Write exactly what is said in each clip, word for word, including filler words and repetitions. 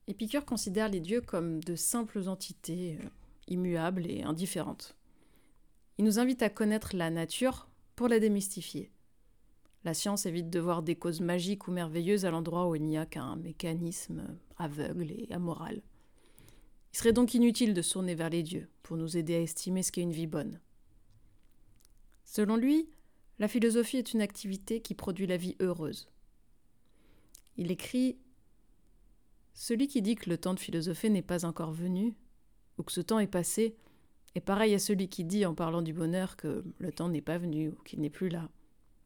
Épicure considère les dieux comme de simples entités, euh, immuables et indifférentes. Il nous invite à connaître la nature pour la démystifier. La science évite de voir des causes magiques ou merveilleuses à l'endroit où il n'y a qu'un mécanisme aveugle et amoral. Il serait donc inutile de se tourner vers les dieux pour nous aider à estimer ce qu'est une vie bonne. Selon lui, la philosophie est une activité qui produit la vie heureuse. Il écrit « Celui qui dit que le temps de philosopher n'est pas encore venu, ou que ce temps est passé, est pareil à celui qui dit en parlant du bonheur que le temps n'est pas venu ou qu'il n'est plus là. »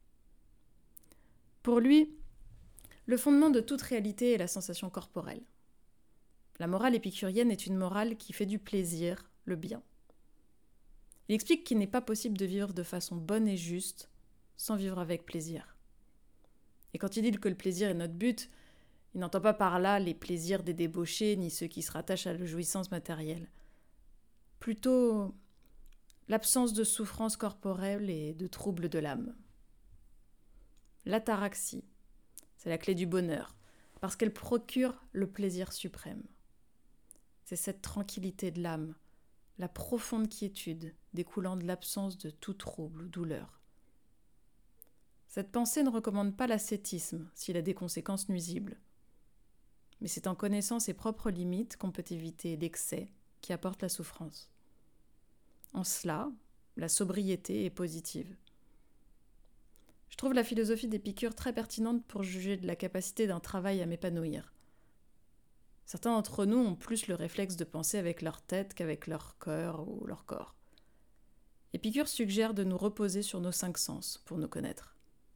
Pour lui, le fondement de toute réalité est la sensation corporelle. La morale épicurienne est une morale qui fait du plaisir le bien. Il explique qu'il n'est pas possible de vivre de façon bonne et juste sans vivre avec plaisir. Et quand il dit que le plaisir est notre but, il n'entend pas par là les plaisirs des débauchés ni ceux qui se rattachent à la jouissance matérielle. Plutôt l'absence de souffrance corporelle et de troubles de l'âme. L'ataraxie, c'est la clé du bonheur, parce qu'elle procure le plaisir suprême. C'est cette tranquillité de l'âme, la profonde quiétude découlant de l'absence de tout trouble ou douleur. Cette pensée ne recommande pas l'ascétisme s'il a des conséquences nuisibles. Mais c'est en connaissant ses propres limites qu'on peut éviter l'excès qui apporte la souffrance. En cela, la sobriété est positive. Je trouve la philosophie d'Épicure très pertinente pour juger de la capacité d'un travail à m'épanouir. Certains d'entre nous ont plus le réflexe de penser avec leur tête qu'avec leur cœur ou leur corps. Épicure suggère de nous reposer sur nos cinq sens pour nous connaître.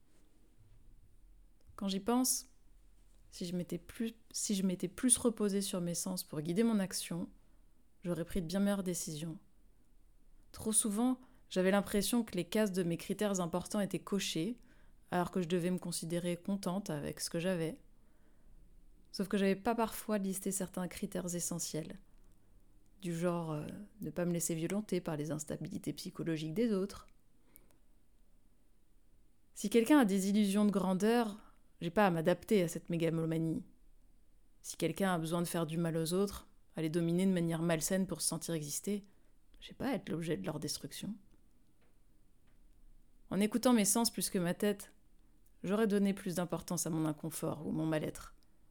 Quand j'y pense, si je m'étais plus, si je m'étais plus reposée sur mes sens pour guider mon action, j'aurais pris de bien meilleures décisions. Trop souvent, j'avais l'impression que les cases de mes critères importants étaient cochées, alors que je devais me considérer contente avec ce que j'avais. Sauf que j'avais pas parfois listé certains critères essentiels, du genre euh, ne pas me laisser violenter par les instabilités psychologiques des autres. Si quelqu'un a des illusions de grandeur, j'ai pas à m'adapter à cette mégalomanie. Si quelqu'un a besoin de faire du mal aux autres, à les dominer de manière malsaine pour se sentir exister, j'ai pas à être l'objet de leur destruction. En écoutant mes sens plus que ma tête, j'aurais donné plus d'importance à mon inconfort ou mon mal-être.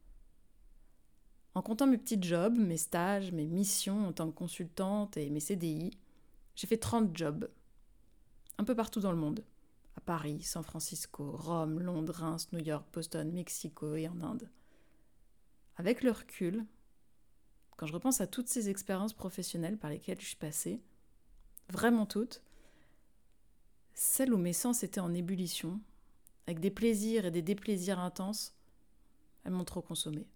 En comptant mes petits jobs, mes stages, mes missions en tant que consultante et mes C D I, j'ai fait trente jobs. Un peu partout dans le monde. À Paris, San Francisco, Rome, Londres, Reims, New York, Boston, Mexico et en Inde. Avec le recul, quand je repense à toutes ces expériences professionnelles par lesquelles je suis passée, vraiment toutes, celles où mes sens étaient en ébullition, avec des plaisirs et des déplaisirs intenses, elles m'ont trop consommée.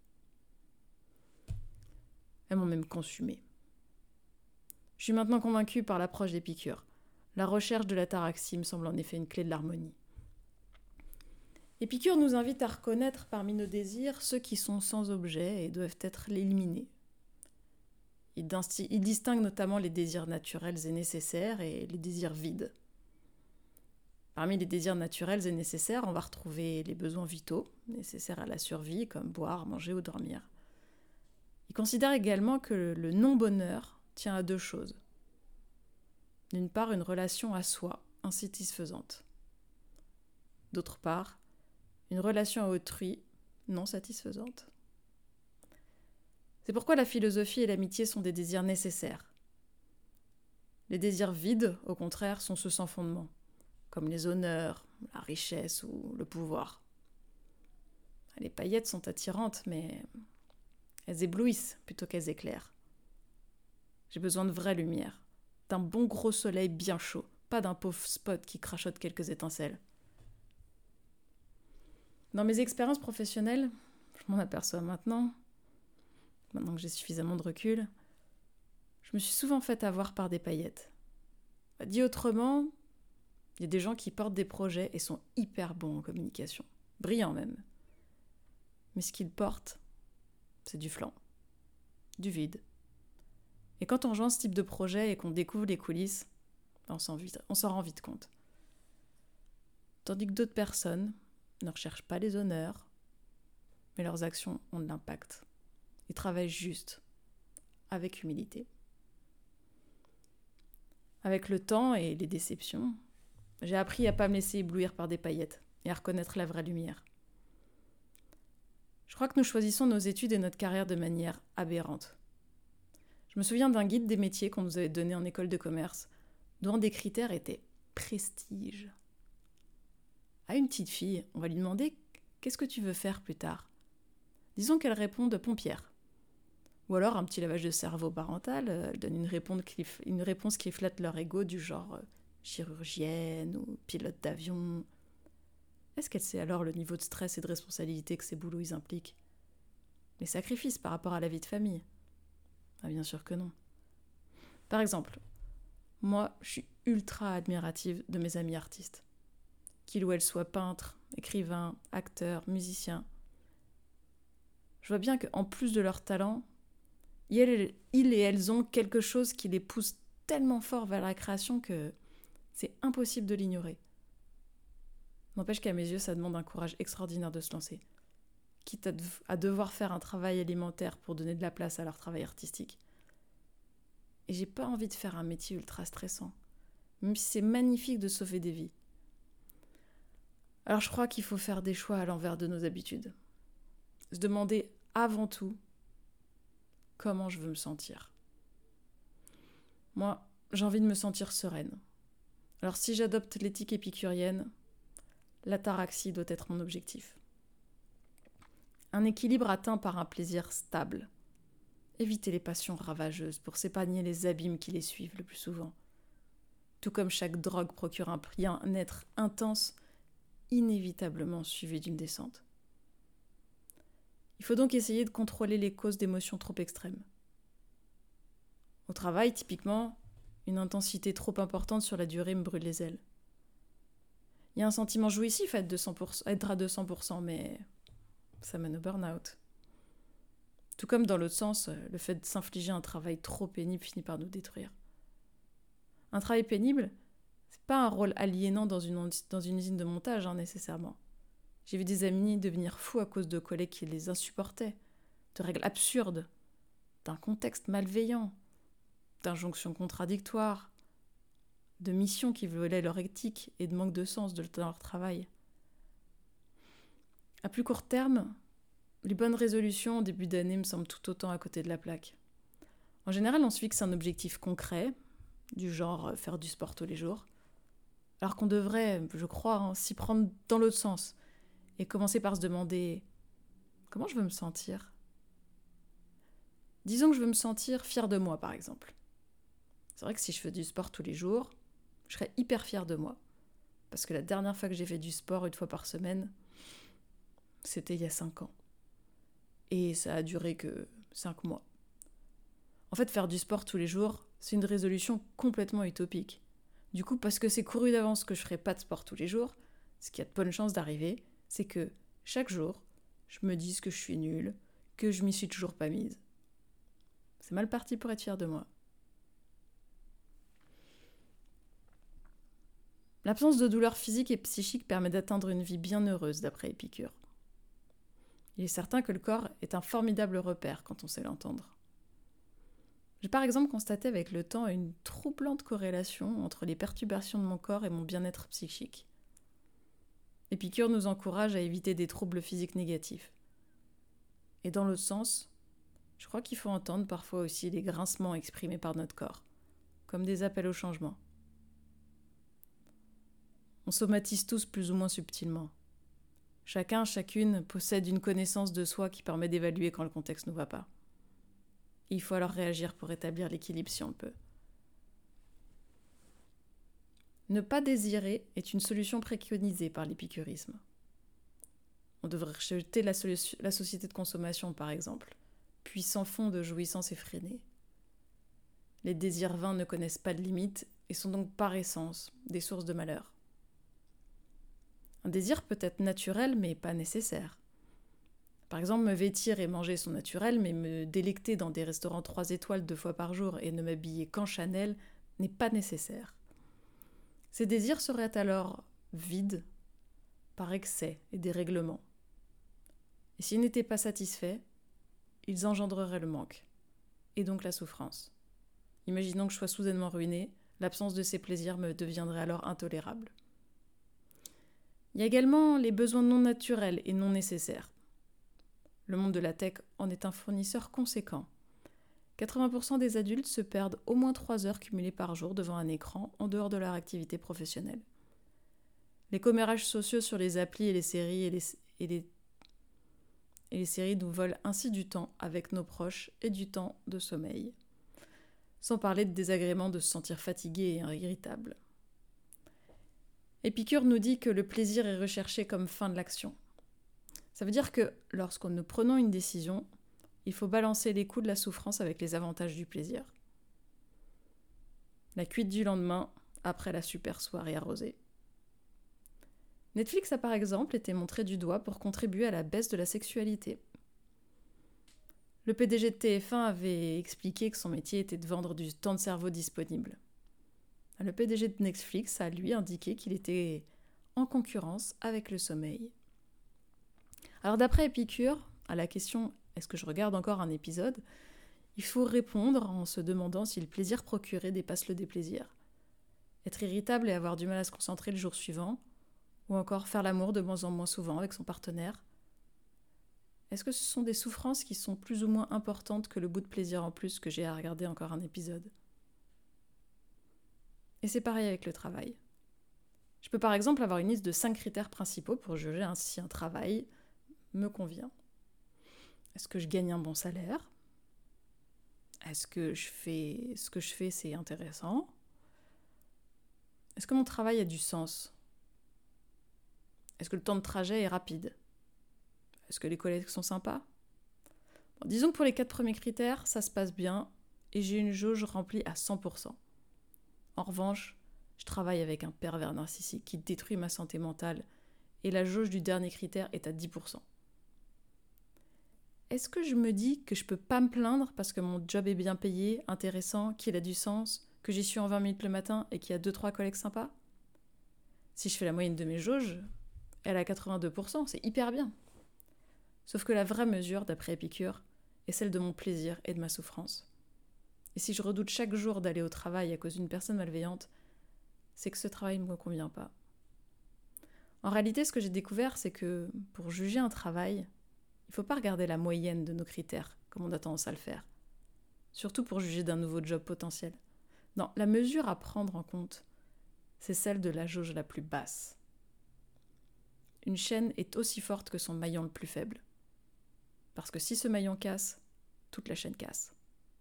Elles m'ont même consumée. Je suis maintenant convaincue par l'approche d'Épicure. La recherche de l'ataraxie me semble en effet une clé de l'harmonie. Épicure nous invite à reconnaître parmi nos désirs ceux qui sont sans objet et doivent être éliminés. Il, dinsti- il distingue notamment les désirs naturels et nécessaires et les désirs vides. Parmi les désirs naturels et nécessaires, on va retrouver les besoins vitaux, nécessaires à la survie, comme boire, manger ou dormir. Il considère également que le non-bonheur tient à deux choses. D'une part, une relation à soi insatisfaisante. D'autre part, une relation à autrui non satisfaisante. C'est pourquoi la philosophie et l'amitié sont des désirs nécessaires. Les désirs vides, au contraire, sont ceux sans fondement, comme les honneurs, la richesse ou le pouvoir. Les paillettes sont attirantes, mais elles éblouissent plutôt qu'elles éclairent. J'ai besoin de vraie lumière, d'un bon gros soleil bien chaud, pas d'un pauvre spot qui crachote quelques étincelles. Dans mes expériences professionnelles, je m'en aperçois maintenant, maintenant que j'ai suffisamment de recul, je me suis souvent fait avoir par des paillettes. Dit autrement, il y a des gens qui portent des projets et sont hyper bons en communication, brillants même. Mais ce qu'ils portent, c'est du flanc, du vide. Et quand on joint ce type de projet et qu'on découvre les coulisses, on s'en, vite, on s'en rend vite compte. Tandis que d'autres personnes ne recherchent pas les honneurs, mais leurs actions ont de l'impact. Il travaille juste, avec humilité. Avec le temps et les déceptions, j'ai appris à ne pas me laisser éblouir par des paillettes et à reconnaître la vraie lumière. Je crois que nous choisissons nos études et notre carrière de manière aberrante. Je me souviens d'un guide des métiers qu'on nous avait donné en école de commerce, dont un des critères était prestige. À une petite fille, on va lui demander « Qu'est-ce que tu veux faire plus tard ?» Disons qu'elle réponde « pompière ». Ou alors un petit lavage de cerveau parental, elle donne une réponse qui, une réponse qui flatte leur ego du genre euh, chirurgienne ou pilote d'avion. Est-ce qu'elle sait alors le niveau de stress et de responsabilité que ces boulots ils impliquent? Les sacrifices par rapport à la vie de famille? Ah, bien sûr que non. Par exemple, moi, je suis ultra admirative de mes amis artistes. Qu'ils ou elles soient peintres, écrivains, acteurs, musiciens. Je vois bien qu'en plus de leur talent, ils et elles ont quelque chose qui les pousse tellement fort vers la création que c'est impossible de l'ignorer. N'empêche qu'à mes yeux, ça demande un courage extraordinaire de se lancer. Quitte à devoir faire un travail alimentaire pour donner de la place à leur travail artistique. Et j'ai pas envie de faire un métier ultra stressant, même si c'est magnifique de sauver des vies. Alors je crois qu'il faut faire des choix à l'envers de nos habitudes. Se demander avant tout comment je veux me sentir. Moi, j'ai envie de me sentir sereine. Alors si j'adopte l'éthique épicurienne, l'ataraxie doit être mon objectif. Un équilibre atteint par un plaisir stable. Éviter les passions ravageuses pour s'épargner les abîmes qui les suivent le plus souvent. Tout comme chaque drogue procure un bien-être intense, inévitablement suivi d'une descente. Il faut donc essayer de contrôler les causes d'émotions trop extrêmes. Au travail, typiquement, une intensité trop importante sur la durée me brûle les ailes. Il y a un sentiment jouissif à être, de cent pour cent, à être à deux cents pour cent, mais ça mène au burn-out. Tout comme dans l'autre sens, le fait de s'infliger un travail trop pénible finit par nous détruire. Un travail pénible, c'est pas un rôle aliénant dans une, dans une usine de montage, hein, nécessairement. J'ai vu des amis devenir fous à cause de collègues qui les insupportaient, de règles absurdes, d'un contexte malveillant, d'injonctions contradictoires, de missions qui violaient leur éthique et de manque de sens de leur travail. À plus court terme, les bonnes résolutions au début d'année me semblent tout autant à côté de la plaque. En général, on se fixe un objectif concret, du genre faire du sport tous les jours, alors qu'on devrait, je crois, hein, s'y prendre dans l'autre sens et commencer par se demander comment je veux me sentir. Disons que je veux me sentir fière de moi, par exemple. C'est vrai que si je fais du sport tous les jours, je serais hyper fière de moi. Parce que la dernière fois que j'ai fait du sport une fois par semaine, c'était il y a cinq ans. Et ça a duré que cinq mois. En fait, faire du sport tous les jours, c'est une résolution complètement utopique. Du coup, parce que c'est couru d'avance que je ne ferai pas de sport tous les jours, ce qui a de bonnes chances d'arriver, c'est que chaque jour, je me dise que je suis nulle, que je m'y suis toujours pas mise. C'est mal parti pour être fière de moi. L'absence de douleur physique et psychique permet d'atteindre une vie bien heureuse, d'après Épicure. Il est certain que le corps est un formidable repère quand on sait l'entendre. J'ai par exemple constaté avec le temps une troublante corrélation entre les perturbations de mon corps et mon bien-être psychique. Épicure nous encourage à éviter des troubles physiques négatifs. Et dans l'autre sens, je crois qu'il faut entendre parfois aussi les grincements exprimés par notre corps, comme des appels au changement. On somatise tous plus ou moins subtilement. Chacun, chacune possède une connaissance de soi qui permet d'évaluer quand le contexte ne va pas. Il faut alors réagir pour rétablir l'équilibre si on le peut. Ne pas désirer est une solution préconisée par l'épicurisme. On devrait rejeter la, so- la société de consommation, par exemple, puis sans fond de jouissance effrénée. Les désirs vains ne connaissent pas de limites et sont donc par essence des sources de malheur. Un désir peut être naturel, mais pas nécessaire. Par exemple, me vêtir et manger sont naturels, mais me délecter dans des restaurants trois étoiles deux fois par jour et ne m'habiller qu'en Chanel n'est pas nécessaire. Ces désirs seraient alors vides par excès et dérèglement. Et s'ils n'étaient pas satisfaits, ils engendreraient le manque, et donc la souffrance. Imaginons que je sois soudainement ruinée, l'absence de ces plaisirs me deviendrait alors intolérable. Il y a également les besoins non naturels et non nécessaires. Le monde de la tech en est un fournisseur conséquent. quatre-vingts pour cent des adultes se perdent au moins trois heures cumulées par jour devant un écran en dehors de leur activité professionnelle. Les commérages sociaux sur les applis et les séries et les, et les, et les séries nous volent ainsi du temps avec nos proches et du temps de sommeil. Sans parler de désagréments de se sentir fatigué et irritable. Épicure nous dit que le plaisir est recherché comme fin de l'action. Ça veut dire que lorsque nous prenons une décision, il faut balancer les coûts de la souffrance avec les avantages du plaisir. La cuite du lendemain, après la super soirée arrosée. Netflix a par exemple été montré du doigt pour contribuer à la baisse de la sexualité. Le P D G de T F un avait expliqué que son métier était de vendre du temps de cerveau disponible. Le P D G de Netflix a lui indiqué qu'il était en concurrence avec le sommeil. Alors d'après Épicure, à la question « Est-ce que je regarde encore un épisode ?», il faut répondre en se demandant si le plaisir procuré dépasse le déplaisir. Être irritable et avoir du mal à se concentrer le jour suivant, ou encore faire l'amour de moins en moins souvent avec son partenaire. Est-ce que ce sont des souffrances qui sont plus ou moins importantes que le bout de plaisir en plus que j'ai à regarder encore un épisode ? Et c'est pareil avec le travail. Je peux par exemple avoir une liste de cinq critères principaux pour juger si un travail me convient. Est-ce que je gagne un bon salaire ? Est-ce que je fais ce que je fais, c'est intéressant ? Est-ce que mon travail a du sens ? Est-ce que le temps de trajet est rapide ? Est-ce que les collègues sont sympas ? Bon, disons que pour les quatre premiers critères, ça se passe bien et j'ai une jauge remplie à cent pour cent. En revanche, je travaille avec un pervers narcissique qui détruit ma santé mentale et la jauge du dernier critère est à dix pour cent. Est-ce que je me dis que je peux pas me plaindre parce que mon job est bien payé, intéressant, qu'il a du sens, que j'y suis en vingt minutes le matin et qu'il y a deux trois collègues sympas ? Si je fais la moyenne de mes jauges, elle est à quatre-vingt-deux pour cent, c'est hyper bien. Sauf que la vraie mesure, d'après Épicure, est celle de mon plaisir et de ma souffrance. Et si je redoute chaque jour d'aller au travail à cause d'une personne malveillante, c'est que ce travail ne me convient pas. En réalité, ce que j'ai découvert, c'est que pour juger un travail, il ne faut pas regarder la moyenne de nos critères, comme on a tendance à le faire. Surtout pour juger d'un nouveau job potentiel. Non, la mesure à prendre en compte, c'est celle de la jauge la plus basse. Une chaîne est aussi forte que son maillon le plus faible. Parce que si ce maillon casse, toute la chaîne casse.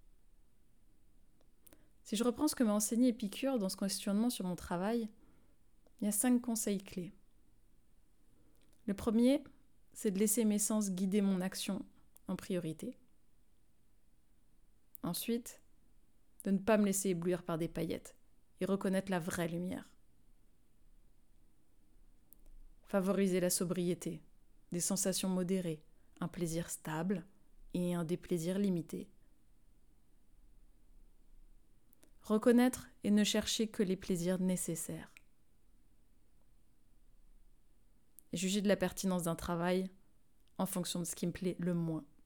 Si je reprends ce que m'a enseigné Épicure dans ce questionnement sur mon travail, il y a cinq conseils clés. Le premier, c'est de laisser mes sens guider mon action en priorité. Ensuite, de ne pas me laisser éblouir par des paillettes et reconnaître la vraie lumière. Favoriser la sobriété, des sensations modérées, un plaisir stable et un déplaisir limité. Reconnaître et ne chercher que les plaisirs nécessaires. Et juger de la pertinence d'un travail en fonction de ce qui me plaît le moins.